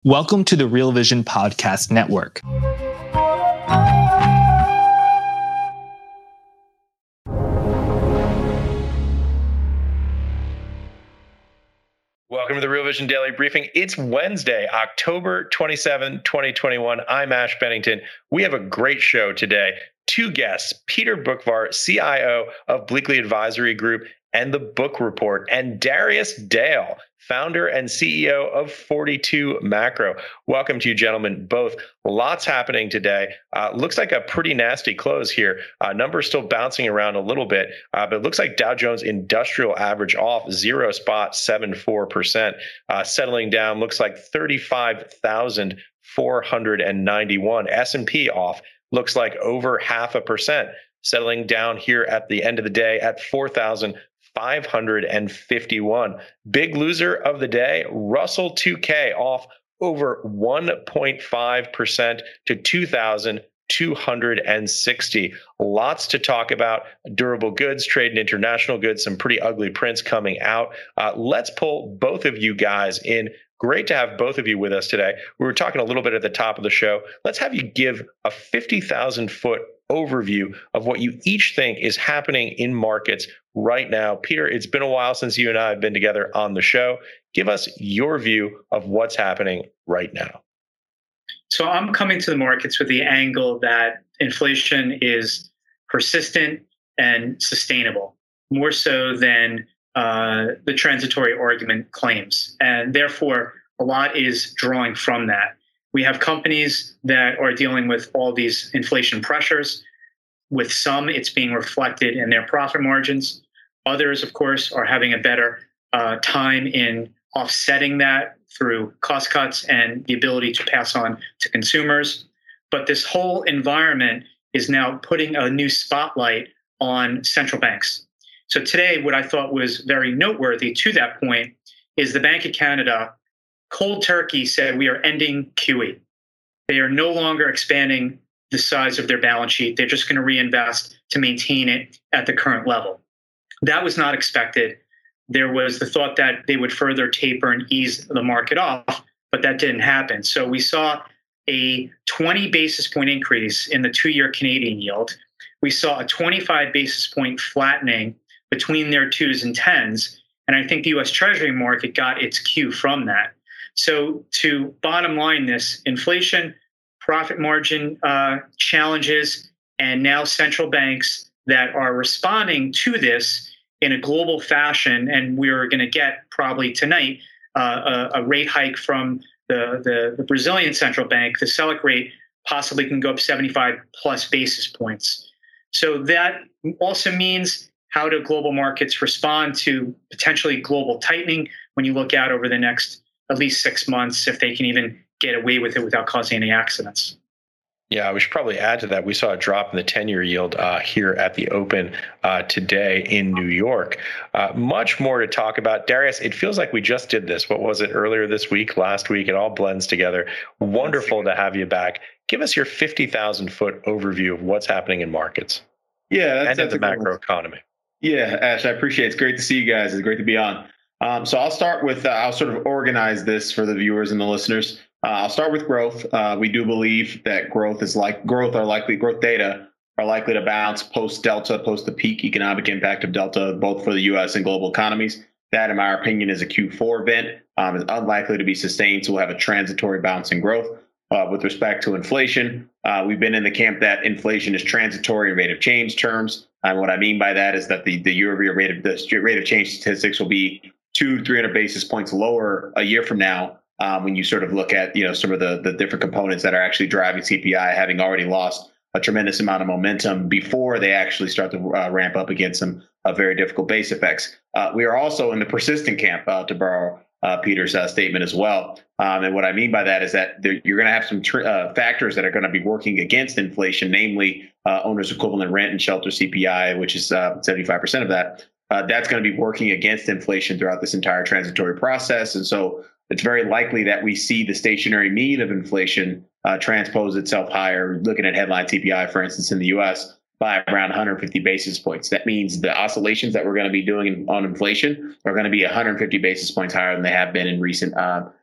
Welcome to the Real Vision Podcast Network. Welcome to the Real Vision Daily Briefing. It's Wednesday, October 27, 2021. I'm Ash Bennington. We have a great show today. Two guests, Peter Boockvar, CIO of Bleakley Advisory Group and The Book Report, and Darius Dale, founder and CEO of 42 Macro. Welcome to you, gentlemen, both. Lots happening today. Looks like a pretty nasty close here. Numbers still bouncing around a little bit, but it looks like Dow Jones Industrial Average off 0.74%, settling down. Looks like 35,491. S&P off. Looks like over 0.5%, settling down here at the end of the day at 4,551. Big loser of the day, Russell 2K off over 1.5% to 2,260. Lots to talk about. Durable goods, trade and international goods, some pretty ugly prints coming out. Let's pull both of you guys in. Great to have both of you with us today. We were talking a little bit at the top of the show. Let's have you give a 50,000-foot overview of what you each think is happening in markets right now. Peter, it's been a while since you and I have been together on the show. Give us your view of what's happening right now. So I'm coming to the markets with the angle that inflation is persistent and sustainable, more so than the transitory argument claims. And therefore, a lot is drawing from that. We have companies that are dealing with all these inflation pressures. With some, it's being reflected in their profit margins. Others, of course, are having a better time in offsetting that through cost cuts and the ability to pass on to consumers. But this whole environment is now putting a new spotlight on central banks. So today, what I thought was very noteworthy to that point is the Bank of Canada cold turkey said we are ending QE. They are no longer expanding the size of their balance sheet. They're just going to reinvest to maintain it at the current level. That was not expected. There was the thought that they would further taper and ease the market off, but that didn't happen. So we saw a 20 basis point increase in the 2-year Canadian yield. We saw a 25 basis point flattening between their 2s and 10s. And I think the US Treasury market got its cue from that. So to bottom line this, inflation, profit margin challenges, and now central banks that are responding to this in a global fashion. And we're going to get probably tonight a rate hike from the Brazilian central bank. The Selic rate possibly can go up 75 plus basis points. So that also means how do global markets respond to potentially global tightening when you look out over the next at least 6 months, if they can even get away with it without causing any accidents. Yeah, we should probably add to that. We saw a drop in the 10-year yield here at the open today in New York. Much more to talk about. Darius, it feels like we just did this. What was it, earlier this week, last week? It all blends together. Wonderful to have you back. Give us your 50,000-foot overview of what's happening in markets. Yeah, and in the macro economy. Yeah, Ash, I appreciate it. It's great to see you guys. It's great to be on. So I'll start with, I'll sort of organize this for the viewers and the listeners. I'll start with growth. We do believe that growth data are likely to bounce post-Delta, post the peak economic impact of Delta, both for the U.S. and global economies. That, in my opinion, is a Q4 event. Is unlikely to be sustained, so we'll have a transitory bounce in growth. With respect to inflation, we've been in the camp that inflation is transitory in rate of change terms. And what I mean by that is that the year-over-year rate of change statistics will be 200-300 basis points lower a year from now when you sort of look at some of the different components that are actually driving CPI, having already lost a tremendous amount of momentum before they actually start to ramp up against some very difficult base effects. We are also in the persistent camp, to borrow Peter's statement as well. And what I mean by that is that you're going to have some factors that are going to be working against inflation, namely owner's equivalent rent and shelter CPI, which is 75% of that. That's going to be working against inflation throughout this entire transitory process. And so it's very likely that we see the stationary mean of inflation transpose itself higher, looking at headline CPI, for instance, in the U.S., by around 150 basis points. That means the oscillations that we're going to be doing on inflation are going to be 150 basis points higher than they have been in recent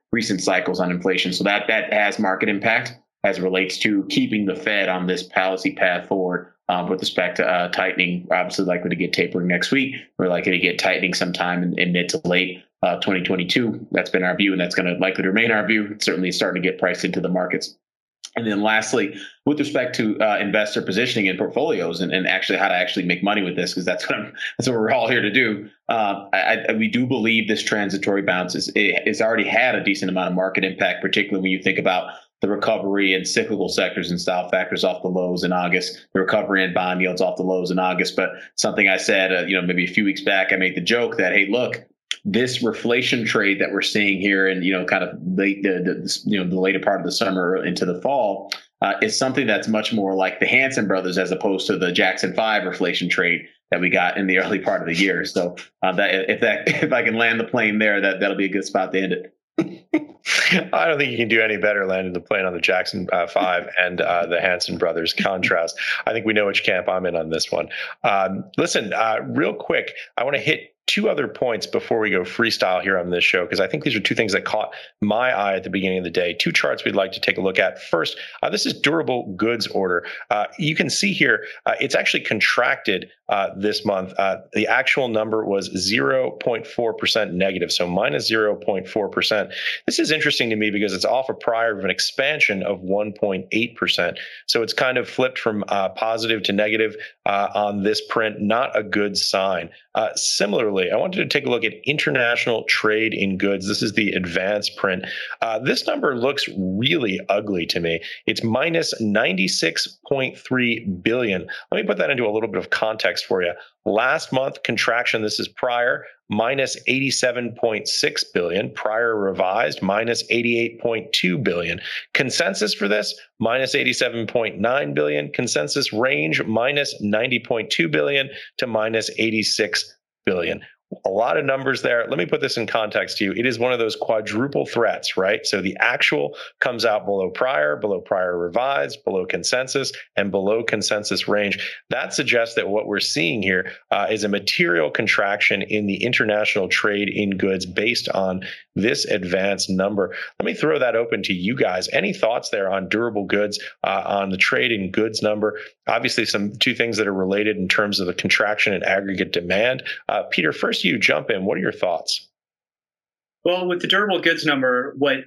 recent cycles on inflation. So that has market impact as it relates to keeping the Fed on this policy path forward with respect to tightening. We're obviously likely to get tapering next week. We're likely to get tightening sometime in mid to late 2022. That's been our view, and that's going to likely to remain our view. It's certainly starting to get priced into the markets. And then lastly, with respect to investor positioning in portfolios and actually how to actually make money with this, because that's what we're all here to do. We do believe this transitory bounce is already had a decent amount of market impact, particularly when you think about the recovery in cyclical sectors and style factors off the lows in August, the recovery in bond yields off the lows in August. But something I said, maybe a few weeks back, I made the joke that, hey, look, this reflation trade that we're seeing here and kind of late the later part of the summer into the fall is something that's much more like the Hanson brothers as opposed to the Jackson 5 reflation trade that we got in the early part of the year. So if I can land the plane there, that'll be a good spot to end it. I don't think you can do any better landing the plane on the Jackson 5 and the Hanson brothers contrast. I think we know which camp I'm in on this one. Listen, real quick, I want to hit two other points before we go freestyle here on this show, because I think these are two things that caught my eye at the beginning of the day. Two charts we'd like to take a look at. First, this is durable goods order. You can see here, it's actually contracted this month. The actual number was 0.4% negative, so minus 0.4%. This is interesting to me because it's off a prior of an expansion of 1.8%. So it's kind of flipped from positive to negative on this print, not a good sign. Similarly, I wanted to take a look at international trade in goods. This is the advanced print. This number looks really ugly to me. It's minus 96.3 billion. Let me put that into a little bit of context for you. Last month, contraction, this is prior, minus 87.6 billion, prior revised, minus 88.2 billion. Consensus for this, minus 87.9 billion. Consensus range, minus 90.2 billion to minus 86 billion. A lot of numbers there. Let me put this in context to you. It is one of those quadruple threats, right? So the actual comes out below prior revised, below consensus, and below consensus range. That suggests that what we're seeing here is a material contraction in the international trade in goods based on this advanced number. Let me throw that open to you guys. Any thoughts there on durable goods, on the trade in goods number? Obviously, two things that are related in terms of the contraction in aggregate demand. Peter, first you jump in. What are your thoughts? Well, with the durable goods number, what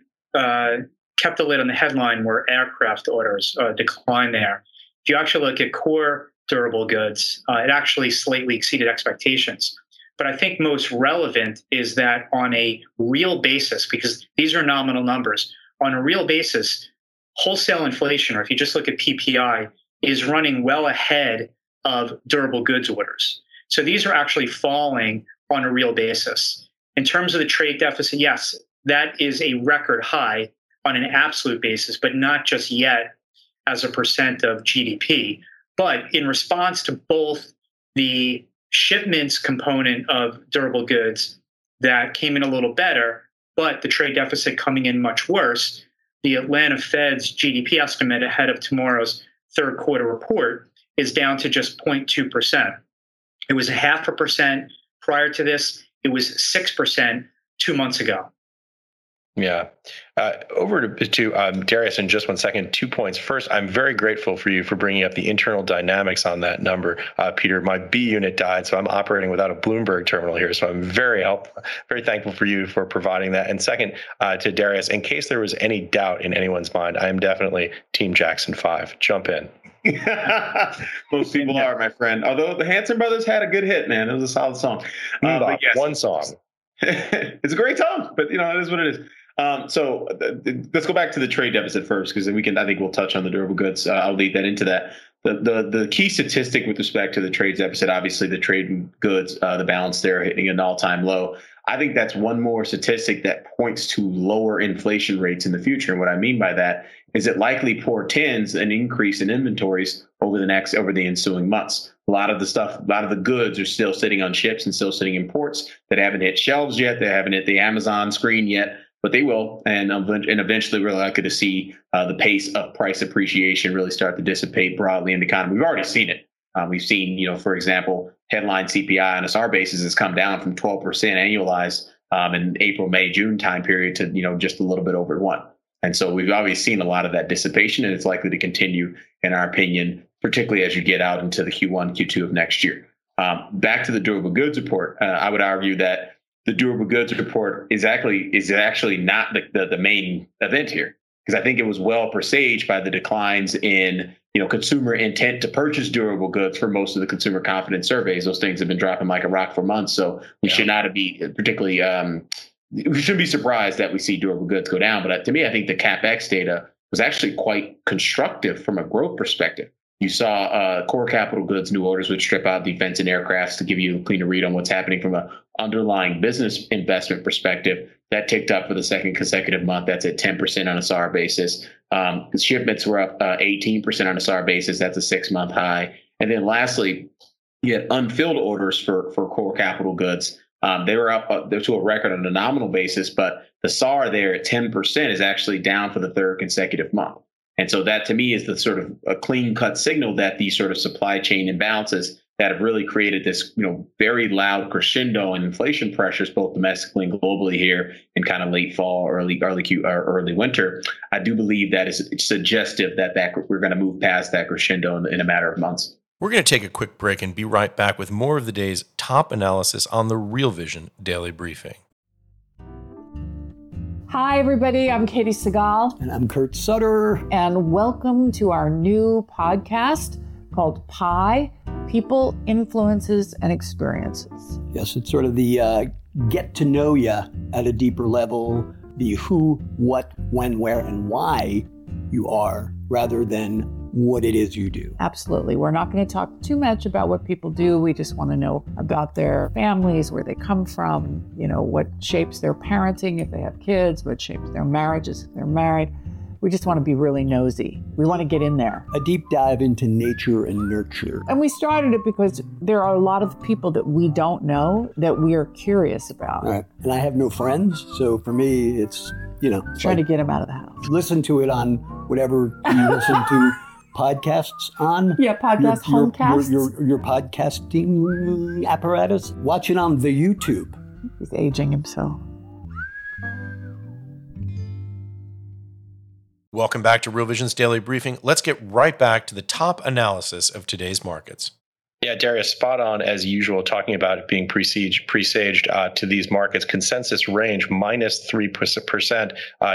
kept the lid on the headline were aircraft orders decline there. If you actually look at core durable goods, it actually slightly exceeded expectations. But I think most relevant is that on a real basis, because these are nominal numbers, on a real basis, wholesale inflation, or if you just look at PPI, is running well ahead of durable goods orders. So these are actually falling on a real basis. In terms of the trade deficit, yes, that is a record high on an absolute basis, but not just yet as a percent of GDP. But in response to both the shipments component of durable goods that came in a little better, but the trade deficit coming in much worse, the Atlanta Fed's GDP estimate ahead of tomorrow's third quarter report is down to just 0.2%. It was 0.5% prior to this. It was 6% 2 months ago. Yeah. Over to Darius in just 1 second. 2 points. First, I'm very grateful for you for bringing up the internal dynamics on that number. Peter, my B unit died, so I'm operating without a Bloomberg terminal here. So I'm very thankful for you for providing that. And second, to Darius, in case there was any doubt in anyone's mind, I am definitely Team Jackson 5. Jump in. Most people are, my friend. Although the Hanson brothers had a good hit, man. It was a solid song. But yes, one song. It's a great song, but it is what it is. So let's go back to the trade deficit first, because I think we'll touch on the durable goods. I'll lead that into that. The key statistic with respect to the trade deficit, obviously the trade in goods, the balance there hitting an all-time low. I think that's one more statistic that points to lower inflation rates in the future. And what I mean by that is it likely portends an increase in inventories over the ensuing months. A lot of the goods are still sitting on ships and still sitting in ports that haven't hit shelves yet. They haven't hit the Amazon screen yet, but they will. And eventually we're likely to see the pace of price appreciation really start to dissipate broadly in the economy. We've already seen it. We've seen, for example, headline CPI on SR basis has come down from 12% annualized in April, May, June time period to, just a little bit over 1. And so we've obviously seen a lot of that dissipation, and it's likely to continue, in our opinion, particularly as you get out into the Q1, Q2 of next year. Back to the durable goods report, I would argue that the durable goods report is actually not the main event here, because I think it was well presaged by the declines in consumer intent to purchase durable goods for most of the consumer confidence surveys. Those things have been dropping like a rock for months, so we should not be particularly we shouldn't be surprised that we see durable goods go down. But to me, I think the CapEx data was actually quite constructive from a growth perspective. You saw core capital goods new orders would strip out defense and aircrafts to give you a cleaner read on what's happening from an underlying business investment perspective. That ticked up for the second consecutive month. That's at 10% on a SAR basis. Shipments were up 18% on a SAR basis. That's a 6-month high. And then lastly, you had unfilled orders for core capital goods. They were up to a record on a nominal basis, but the SAR there at 10% is actually down for the 3rd consecutive month. And so that to me is the sort of a clean cut signal that these sort of supply chain imbalances that have really created this, very loud crescendo in inflation pressures, both domestically and globally here in kind of late fall, early winter. I do believe that is suggestive that we're going to move past that crescendo in a matter of months. We're going to take a quick break and be right back with more of the day's top analysis on the Real Vision Daily Briefing. Hi, everybody. I'm Katie Segal. And I'm Kurt Sutter. And welcome to our new podcast called PI, People, Influences, and Experiences. Yes, it's sort of the get to know you at a deeper level, the who, what, when, where, and why you are, rather than what it is you do. Absolutely. We're not going to talk too much about what people do. We just want to know about their families, where they come from, what shapes their parenting if they have kids, what shapes their marriages if they're married. We just want to be really nosy. We want to get in there. A deep dive into nature and nurture. And we started it because there are a lot of people that we don't know that we are curious about. Right. And I have no friends, so for me, it's, trying to get them out of the house. Listen to it on whatever you listen to podcasts on. Yeah, homecasts. Your podcasting apparatus. Watch it on the YouTube. He's aging himself. Welcome back to Real Vision's Daily Briefing. Let's get right back to the top analysis of today's markets. Yeah, Darius, spot on as usual, talking about it being presaged to these markets. Consensus range minus 3%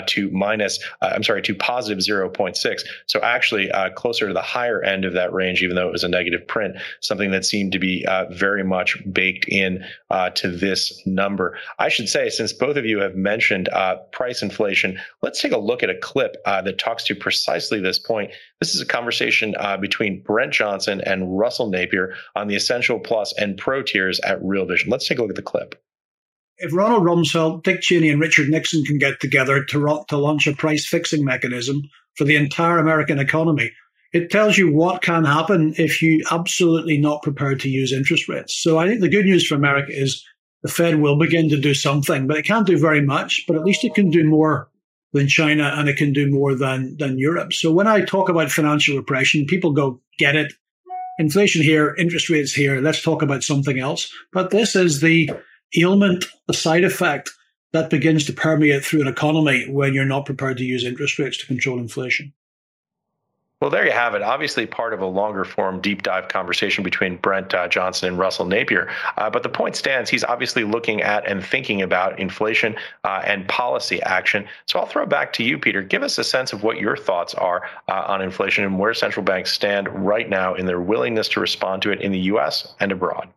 to positive 0.6. So actually closer to the higher end of that range, even though it was a negative print, something that seemed to be very much baked in to this number. I should say, since both of you have mentioned price inflation, let's take a look at a clip that talks to precisely this point. This is a conversation between Brent Johnson and Russell Napier on the Essential Plus and Pro tiers at Real Vision. Let's take a look at the clip. If Ronald Rumsfeld, Dick Cheney, and Richard Nixon can get together to launch a price-fixing mechanism for the entire American economy, it tells you what can happen if you're absolutely not prepared to use interest rates. So I think the good news for America is the Fed will begin to do something, but it can't do very much, but at least it can do more than China, and it can do more than Europe. So when I talk about financial repression, people go, get it. Inflation here, interest rates here, let's talk about something else. But this is the ailment, the side effect that begins to permeate through an economy when you're not prepared to use interest rates to control inflation. Well, there you have it. Obviously part of a longer form deep dive conversation between Brent Johnson and Russell Napier. But the point stands, he's obviously looking at and thinking about inflation and policy action. So I'll throw it back to you, Peter. Give us a sense of what your thoughts are on inflation and where central banks stand right now in their willingness to respond to it in the U.S. and abroad.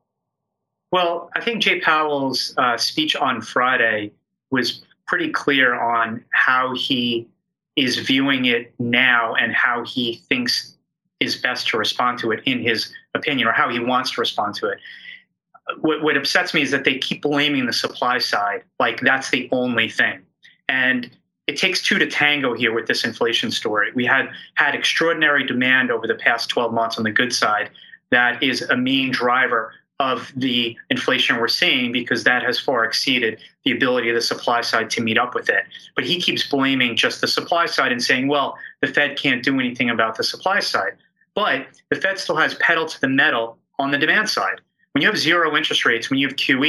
Well, I think Jay Powell's speech on Friday was pretty clear on how he is viewing it now and how he thinks is best to respond to it in his opinion, or how he wants to respond to it. What upsets me is that they keep blaming the supply side like that's the only thing. And it takes two to tango here with this inflation story. We had extraordinary demand over the past 12 months on the good side. That is a main driver of the inflation we're seeing, because that has far exceeded the ability of the supply side to meet up with it. But he keeps blaming just the supply side and saying, well, the Fed can't do anything about the supply side. But the Fed still has pedal to the metal on the demand side. When you have zero interest rates, when you have QE,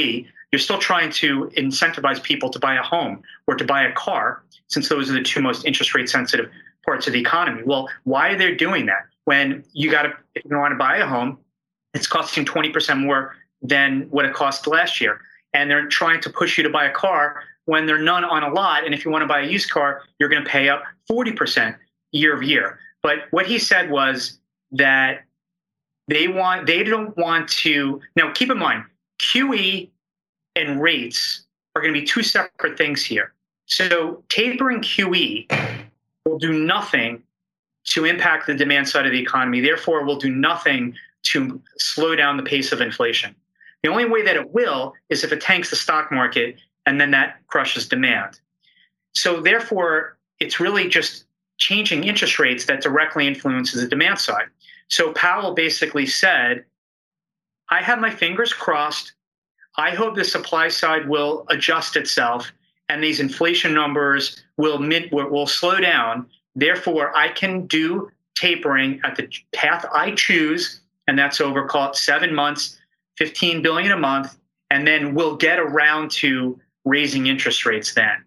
you're still trying to incentivize people to buy a home or to buy a car, since those are the two most interest rate sensitive parts of the economy. Well, why are they doing that? When if you want to buy a home, it's costing 20% more than what it cost last year. And they're trying to push you to buy a car when there are none on a lot. And if you want to buy a used car, you're going to pay up 40% year over year. But what he said was that they don't want to. Now, keep in mind, QE and rates are going to be two separate things here. So tapering QE will do nothing to impact the demand side of the economy. Therefore, will do nothing to slow down the pace of inflation. The only way that it will is if it tanks the stock market, and then that crushes demand. So therefore, it's really just changing interest rates that directly influences the demand side. So Powell basically said, I have my fingers crossed. I hope the supply side will adjust itself and these inflation numbers will slow down. Therefore, I can do tapering at the path I choose, and that's over, call it 7 months, $15 billion a month, and then we'll get around to raising interest rates then.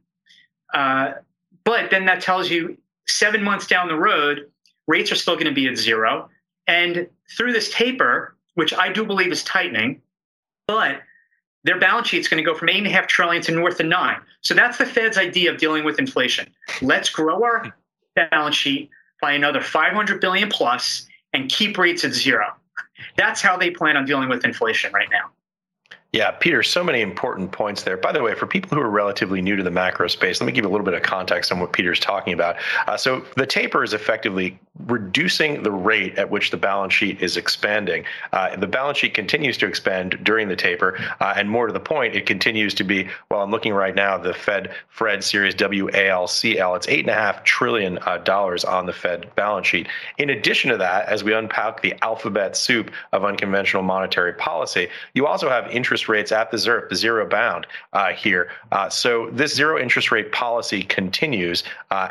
But then that tells you 7 months down the road, rates are still going to be at zero. And through this taper, which I do believe is tightening, but their balance sheet is going to go from $8.5 trillion to north of $9 trillion. So that's the Fed's idea of dealing with inflation. Let's grow our balance sheet by another $500 billion plus and keep rates at zero. That's how they plan on dealing with inflation right now. Yeah, Peter, so many important points there. By the way, for people who are relatively new to the macro space, let me give you a little bit of context on what Peter's talking about. So the taper is effectively reducing the rate at which the balance sheet is expanding. The balance sheet continues to expand during the taper, and more to the point, it continues to be, well, I'm looking right now, the Fred Series WALCL, it's $8.5 trillion on the Fed balance sheet. In addition to that, as we unpack the alphabet soup of unconventional monetary policy, you also have interest rates at the ZIRP, the zero bound here. So this zero interest rate policy continues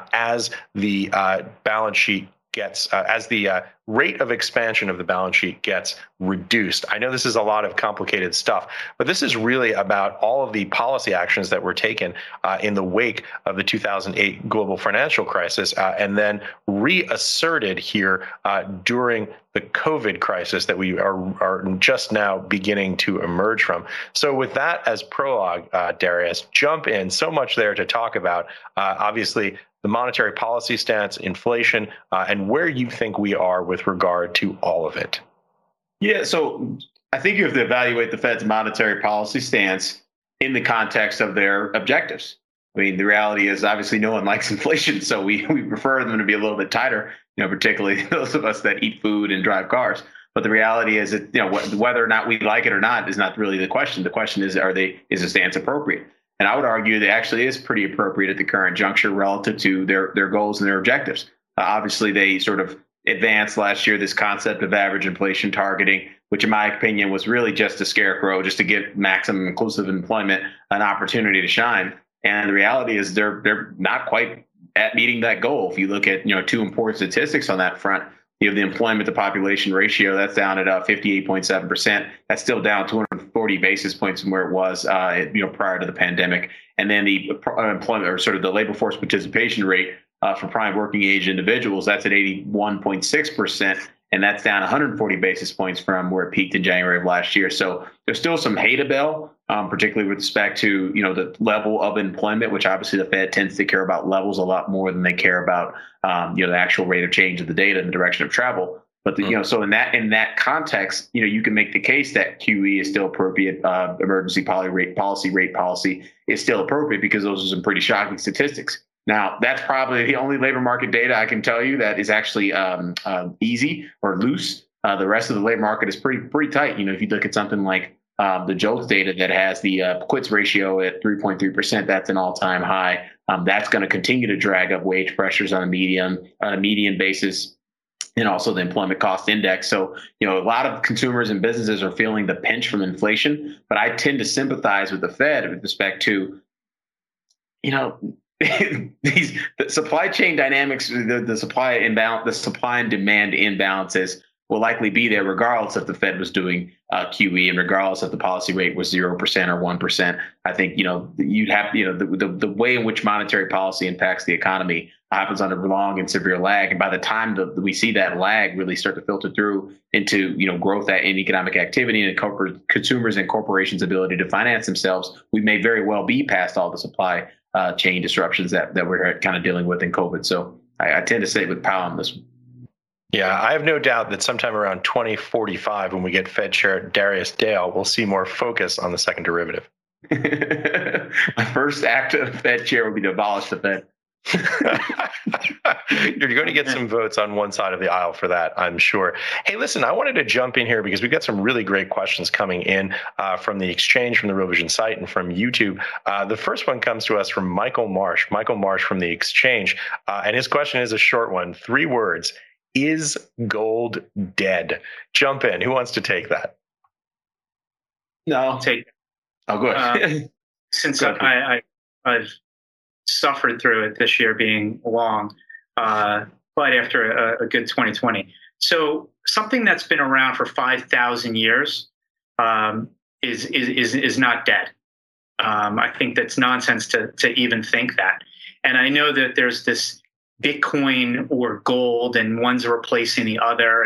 as the balance sheet gets, as the rate of expansion of the balance sheet gets reduced. I know this is a lot of complicated stuff, but this is really about all of the policy actions that were taken in the wake of the 2008 global financial crisis and then reasserted here during the COVID crisis that we are just now beginning to emerge from. So with that as prologue, Darius, jump in. So much there to talk about. Obviously, the monetary policy stance, inflation, and where you think we are with regard to all of it. Yeah, so I think you have to evaluate the Fed's monetary policy stance in the context of their objectives. I mean, the reality is obviously no one likes inflation, so we prefer them to be a little bit tighter, particularly those of us that eat food and drive cars. But the reality is that, whether or not we like it or not is not really the question. The question is, is the stance appropriate? And I would argue that actually is pretty appropriate at the current juncture relative to their goals and their objectives. Obviously, they sort of advanced last year this concept of average inflation targeting, which in my opinion was really just a scarecrow, just to give maximum inclusive employment an opportunity to shine. And the reality is they're not quite at meeting that goal. If you look at two important statistics on that front, you have the employment to population ratio, that's down at 58.7%. That's still down 240 basis points from where it was prior to the pandemic. And then the employment, or sort of the labor force participation rate for prime working age individuals, that's at 81.6%. And that's down 140 basis points from where it peaked in January of last year. So there's still some hate-a-bell, particularly with respect to the level of employment, which obviously the Fed tends to care about levels a lot more than they care about the actual rate of change of the data and the direction of travel. But so in that context, you can make the case that QE is still appropriate. Emergency policy rate policy is still appropriate because those are some pretty shocking statistics. Now, that's probably the only labor market data I can tell you that is actually easy or loose. The rest of the labor market is pretty tight. If you look at something like the JOLTS data that has the quits ratio at 3.3%, that's an all-time high. That's going to continue to drag up wage pressures on a median basis, and also the employment cost index. So, a lot of consumers and businesses are feeling the pinch from inflation, but I tend to sympathize with the Fed with respect to, the supply chain dynamics, the supply and demand imbalances will likely be there regardless if the Fed was doing QE and regardless if the policy rate was 0% or 1%. I think, you'd have, the way in which monetary policy impacts the economy happens on a long and severe lag. And by the time we see that lag really start to filter through into, growth in economic activity and consumers and corporations' ability to finance themselves, we may very well be past all the supply chain disruptions that we're kind of dealing with in COVID. So I tend to say with Powell on this one. Yeah, I have no doubt that sometime around 2045, when we get Fed Chair Darius Dale, we'll see more focus on the second derivative. My first act of Fed Chair will be to abolish the Fed. You're going to get some votes on one side of the aisle for that, I'm sure. Hey, listen, I wanted to jump in here because we've got some really great questions coming in from the Exchange, from the Real Vision site, and from YouTube. The first one comes to us from Michael Marsh from the Exchange. And his question is a short one, 3 words. Is gold dead? Jump in. Who wants to take that? No, I'll take it. Oh, good. Since I've suffered through it this year being long, but after a good 2020. So something that's been around for 5,000 years is not dead. I think that's nonsense to even think that. And I know that there's this Bitcoin or gold, and one's replacing the other.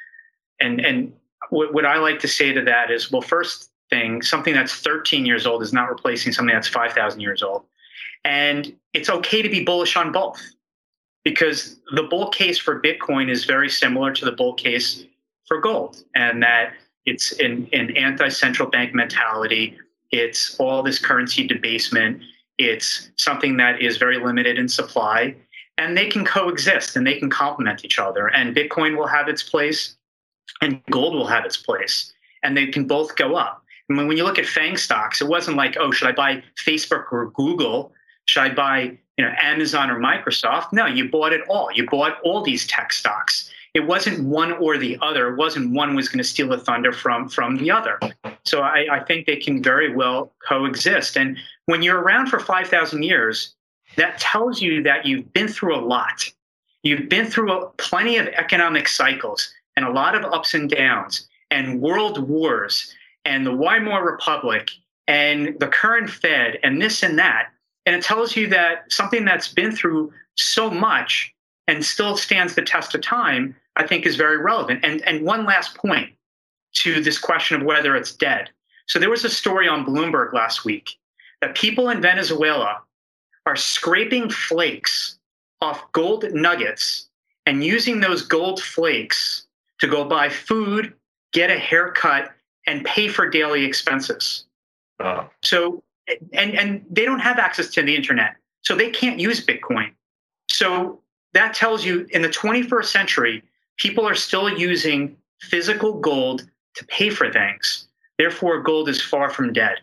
And what I like to say to that is, well, first thing, something that's 13 years old is not replacing something that's 5,000 years old. And it's okay to be bullish on both, because the bull case for Bitcoin is very similar to the bull case for gold, and that it's an anti-central bank mentality. It's all this currency debasement. It's something that is very limited in supply. And they can coexist and they can complement each other. And Bitcoin will have its place and gold will have its place. And they can both go up. I mean, when you look at FANG stocks, it wasn't like, oh, should I buy Facebook or Google? Should I buy Amazon or Microsoft? No, you bought it all. You bought all these tech stocks. It wasn't one or the other. It wasn't one was going to steal the thunder from the other. So I think they can very well coexist. And when you're around for 5,000 years, that tells you that you've been through a lot. You've been through plenty of economic cycles and a lot of ups and downs and world wars and the Weimar Republic and the current Fed and this and that. And it tells you that something that's been through so much and still stands the test of time, I think is very relevant. And one last point to this question of whether it's dead. So there was a story on Bloomberg last week that people in Venezuela are scraping flakes off gold nuggets and using those gold flakes to go buy food, get a haircut, and pay for daily expenses. So, and they don't have access to the internet, so they can't use Bitcoin. So that tells you in the 21st century, people are still using physical gold to pay for things. Therefore, gold is far from dead.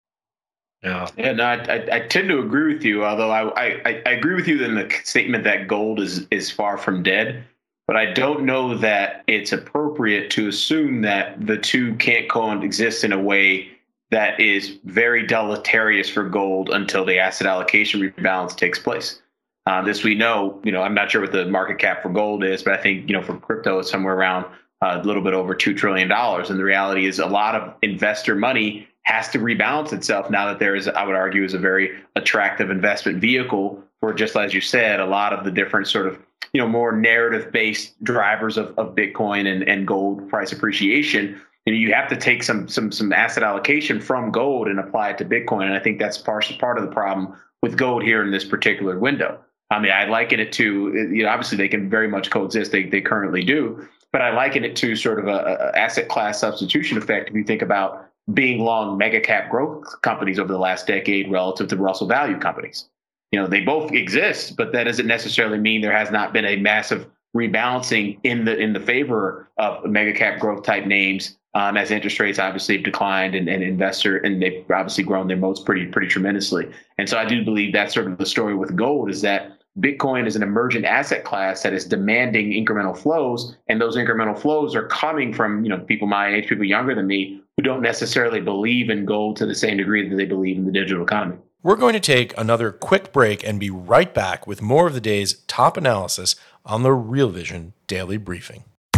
Yeah, no, I tend to agree with you, although I agree with you in the statement that gold is far from dead. But I don't know that it's appropriate to assume that the two can't coexist in a way that is very deleterious for gold until the asset allocation rebalance takes place. This we know, I'm not sure what the market cap for gold is, but I think, for crypto, it's somewhere around a little bit over $2 trillion. And the reality is a lot of investor money has to rebalance itself now that there is, I would argue, is a very attractive investment vehicle for, just as you said, a lot of the different sort of, more narrative-based drivers of Bitcoin and gold price appreciation. You have to take some asset allocation from gold and apply it to Bitcoin. And I think that's part of the problem with gold here in this particular window. I mean, I liken it to, obviously they can very much coexist. They currently do. But I liken it to sort of a asset class substitution effect if you think about being long mega cap growth companies over the last decade relative to Russell value companies. They both exist, but that doesn't necessarily mean there has not been a massive rebalancing in the favor of mega cap growth type names as interest rates obviously have declined and they've obviously grown their moats pretty tremendously. And so I do believe that's sort of the story with gold, is that Bitcoin is an emergent asset class that is demanding incremental flows, and those incremental flows are coming from people my age, people younger than me, who don't necessarily believe in gold to the same degree that they believe in the digital economy. We're going to take another quick break and be right back with more of the day's top analysis on the Real Vision Daily Briefing.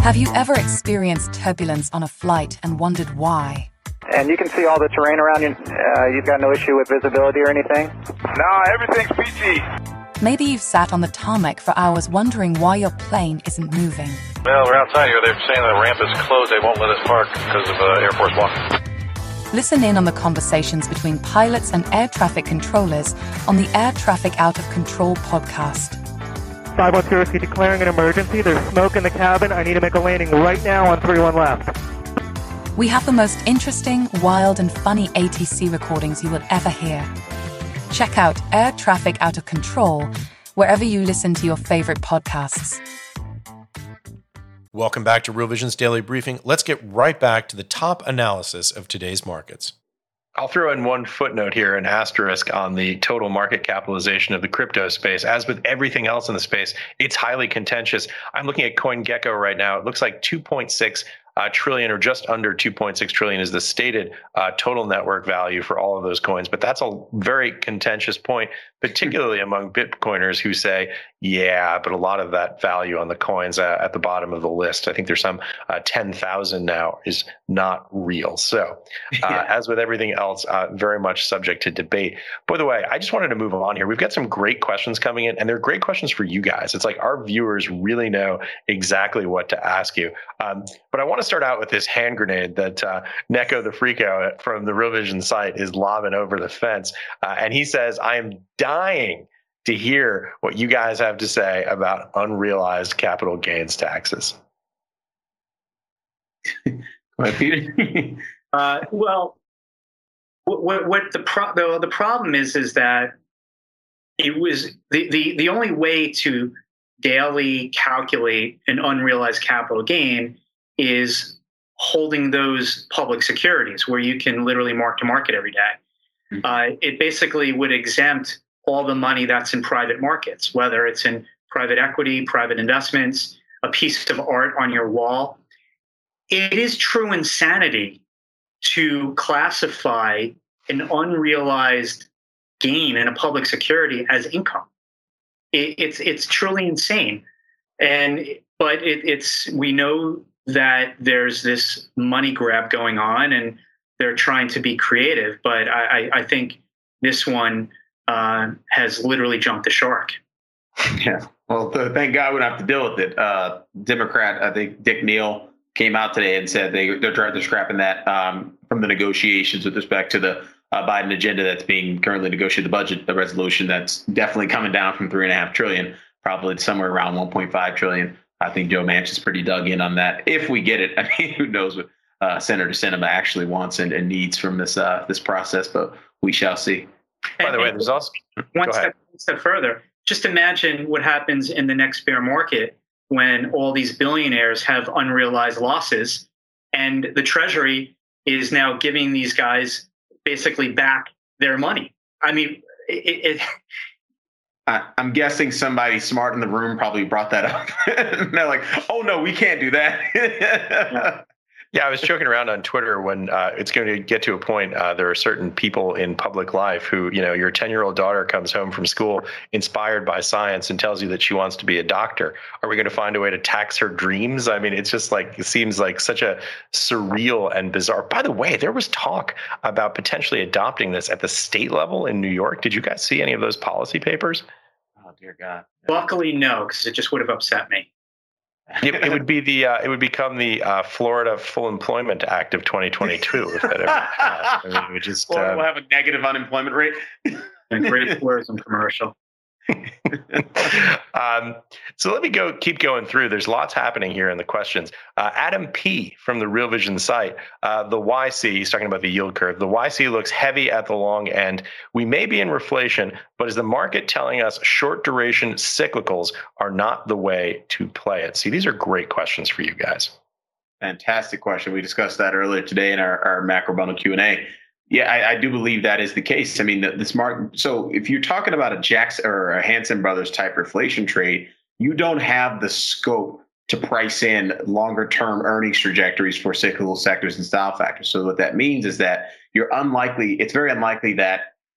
Have you ever experienced turbulence on a flight and wondered why? And you can see all the terrain around you. You've got no issue with visibility or anything? No, everything's peachy. Maybe you've sat on the tarmac for hours wondering why your plane isn't moving. Well, we're outside here. They're saying the ramp is closed. They won't let us park because of Air Force One. Listen in on the conversations between pilots and air traffic controllers on the Air Traffic Out of Control podcast. 510 Whiskey declaring an emergency. There's smoke in the cabin. I need to make a landing right now on 31 left. We have the most interesting, wild, and funny ATC recordings you will ever hear. Check out Air Traffic Out of Control wherever you listen to your favorite podcasts. Welcome back to Real Vision's Daily Briefing. Let's get right back to the top analysis of today's markets. I'll throw in one footnote here, an asterisk on the total market capitalization of the crypto space. As with everything else in the space, it's highly contentious. I'm looking at CoinGecko right now. It looks like 2.6 trillion, or just under 2.6 trillion, is the stated total network value for all of those coins. But that's a very contentious point, particularly among Bitcoiners who say, yeah, but a lot of that value on the coins at the bottom of the list, I think there's some 10,000 now, is not real. So as with everything else, very much subject to debate. By the way, I just wanted to move on here. We've got some great questions coming in, and they're great questions for you guys. It's like our viewers really know exactly what to ask you. But I want to start out with this hand grenade that Neko the Freako from the Real Vision site is lobbing over the fence. And he says, I am dying to hear what you guys have to say about unrealized capital gains taxes. Go ahead, Peter. Well, what the problem is that it was the only way to daily calculate an unrealized capital gain is holding those public securities where you can literally mark to market every day. It basically would exempt all the money that's in private markets, whether it's in private equity, private investments, a piece of art on your wall. It is true insanity to classify an unrealized gain in a public security as income. It's truly insane. But we know that there's this money grab going on, and they're trying to be creative. But I think this one has literally jumped the shark. Yeah. Well, thank God we don't have to deal with it. Democrat, I think Dick Neal came out today and said they're scrapping that from the negotiations with respect to the Biden agenda that's being currently negotiated, the resolution that's definitely coming down from $3.5 trillion, probably somewhere around $1.5 trillion. I think Joe Manchin's pretty dug in on that. If we get it, I mean, who knows what Senator Sinema actually wants and needs from this process, but we shall see. By the way, there's also one step further. Just imagine what happens in the next bear market when all these billionaires have unrealized losses, and the Treasury is now giving these guys basically back their money. I mean, I'm guessing somebody smart in the room probably brought that up. And they're like, oh, no, we can't do that. Yeah, I was joking around on Twitter when it's going to get to a point. There are certain people in public life who, your 10-year-old daughter comes home from school inspired by science and tells you that she wants to be a doctor. Are we going to find a way to tax her dreams? I mean, it's just like, it seems like such a surreal and bizarre. By the way, there was talk about potentially adopting this at the state level in New York. Did you guys see any of those policy papers? Oh, dear God. Luckily, no, because it just would have upset me. It would be it would become the Florida Full Employment Act of 2022 if that ever passed. I mean, it would just we'll have a negative unemployment rate. And great tourism commercial. So let me keep going through. There's lots happening here in the questions. Adam P. from the Real Vision site, the YC, he's talking about the yield curve. The YC looks heavy at the long end. We may be in reflation, but is the market telling us short duration cyclicals are not the way to play it? See, these are great questions for you guys. Fantastic question. We discussed that earlier today in our macro bundle Q&A. Yeah, I do believe that is the case. I mean, the smart. So if you're talking about a Jackson or a Hanson Brothers type reflation trade, you don't have the scope to price in longer term earnings trajectories for cyclical sectors and style factors. So what that means is that it's very unlikely that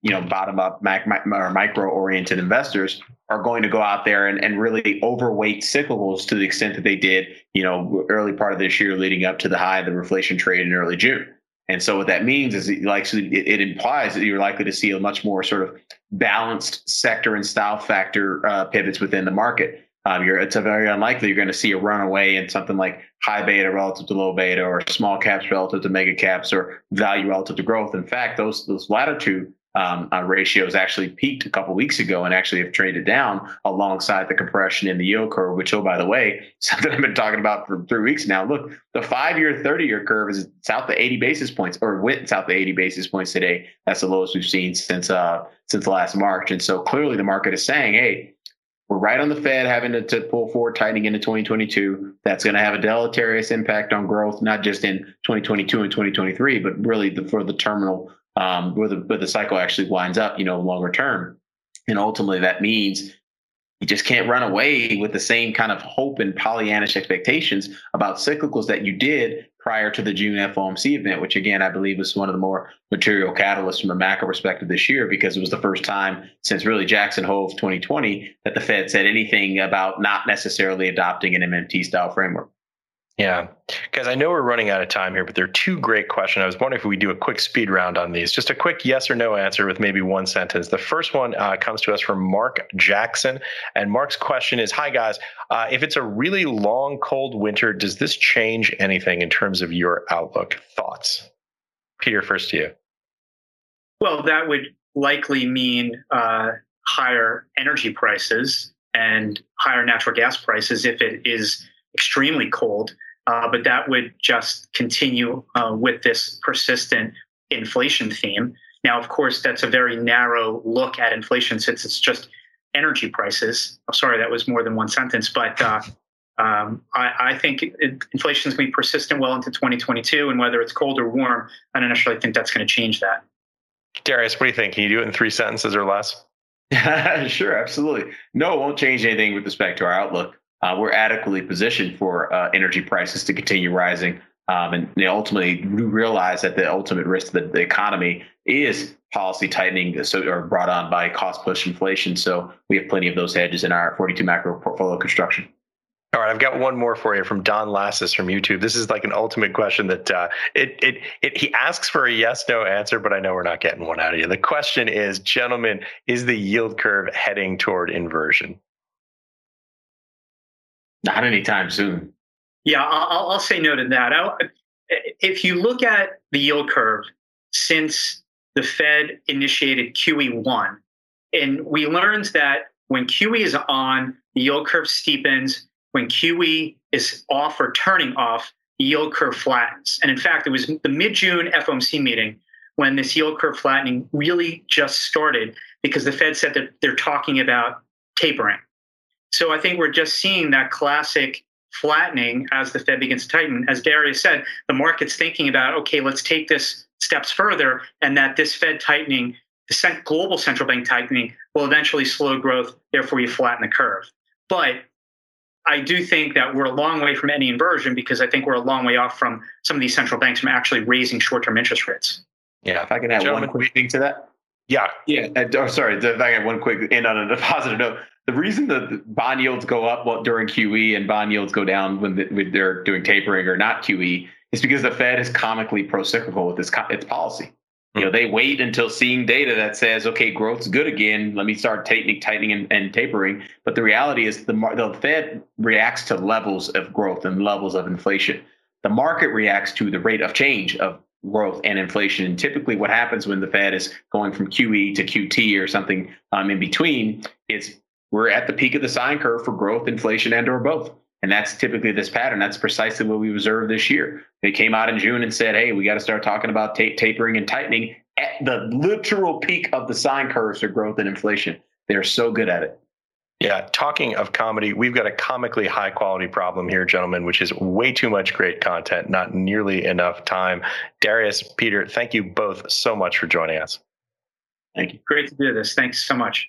bottom up or micro oriented investors are going to go out there and really overweight cyclicals to the extent that they did, early part of this year leading up to the high of the reflation trade in early June. And so what that means is it implies that you're likely to see a much more sort of balanced sector and style factor pivots within the market. It's very unlikely you're going to see a runaway in something like high beta relative to low beta, or small caps relative to mega caps, or value relative to growth. In fact, those latter two ratios actually peaked a couple of weeks ago and actually have traded down alongside the compression in the yield curve, which, oh, by the way, something I've been talking about for 3 weeks now. Look, the 5-year, 30-year curve is south of 80 basis points, or went south of 80 basis points today. That's the lowest we've seen since last March. And so clearly the market is saying, hey, we're right on the Fed having to pull forward tightening into 2022. That's going to have a deleterious impact on growth, not just in 2022 and 2023, but really for the terminal where the cycle actually winds up, longer term. And ultimately that means you just can't run away with the same kind of hope and Pollyannish expectations about cyclicals that you did prior to the June FOMC event, which again, I believe was one of the more material catalysts from a macro perspective this year, because it was the first time since really Jackson Hole 2020 that the Fed said anything about not necessarily adopting an MMT style framework. Yeah, guys, I know we're running out of time here, but there are two great questions. I was wondering if we do a quick speed round on these. Just a quick yes or no answer with maybe one sentence. The first one comes to us from Mark Jackson. And Mark's question is, hi, guys. If it's a really long, cold winter, does this change anything in terms of your outlook? Thoughts? Peter, first to you. Well, that would likely mean higher energy prices and higher natural gas prices if it is extremely cold. But that would just continue with this persistent inflation theme. Now, of course, that's a very narrow look at inflation since it's just energy prices. I'm sorry, that was more than one sentence, but I think inflation is going to be persistent well into 2022, and whether it's cold or warm, I don't necessarily think that's going to change that. Darius, what do you think? Can you do it in 3 sentences or less? Sure, absolutely. No, it won't change anything with respect to our outlook. We're adequately positioned for energy prices to continue rising. And ultimately, we realize that the ultimate risk to the economy is policy tightening or brought on by cost push inflation. So we have plenty of those hedges in our 42 macro portfolio construction. All right, I've got one more for you from Don Lassis from YouTube. This is like an ultimate question that he asks for a yes/no answer, but I know we're not getting one out of you. The question is, gentlemen, is the yield curve heading toward inversion? Not anytime soon. Yeah, I'll say no to that. If you look at the yield curve since the Fed initiated QE1, and we learned that when QE is on, the yield curve steepens. When QE is off or turning off, the yield curve flattens. And in fact, it was the mid-June FOMC meeting when this yield curve flattening really just started, because the Fed said that they're talking about tapering. So I think we're just seeing that classic flattening as the Fed begins to tighten. As Darius said, the market's thinking about, okay, let's take this steps further, and that this Fed tightening, the global central bank tightening, will eventually slow growth, therefore you flatten the curve. But I do think that we're a long way from any inversion, because I think we're a long way off from some of these central banks from actually raising short-term interest rates. Yeah, if I can add one quick thing to that. Yeah. Sorry, if I can add one quick in on a positive note. The reason that bond yields go up during QE and bond yields go down when they're doing tapering or not QE is because the Fed is comically pro-cyclical with its policy. They wait until seeing data that says, okay, growth's good again, let me start tightening and tapering. But the reality is the Fed reacts to levels of growth and levels of inflation. The market reacts to the rate of change of growth and inflation. And typically what happens when the Fed is going from QE to QT or something in between is we're at the peak of the sine curve for growth, inflation, and or both. And that's typically this pattern. That's precisely what we observed this year. They came out in June and said, hey, we got to start talking about tapering and tightening at the literal peak of the sine curves for growth and inflation. They're so good at it. Yeah, talking of comedy, we've got a comically high quality problem here, gentlemen, which is way too much great content, not nearly enough time. Darius, Peter, thank you both so much for joining us. Thank you. Great to do this. Thanks so much.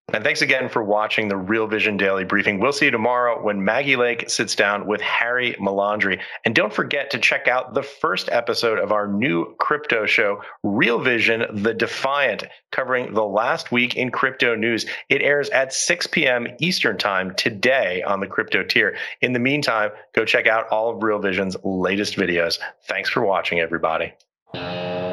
And thanks again for watching the Real Vision Daily Briefing. We'll see you tomorrow when Maggie Lake sits down with Harry Melandri. And don't forget to check out the first episode of our new crypto show, Real Vision, The Defiant, covering the last week in crypto news. It airs at 6 p.m. Eastern Time today on the Crypto Tier. In the meantime, go check out all of Real Vision's latest videos. Thanks for watching, everybody.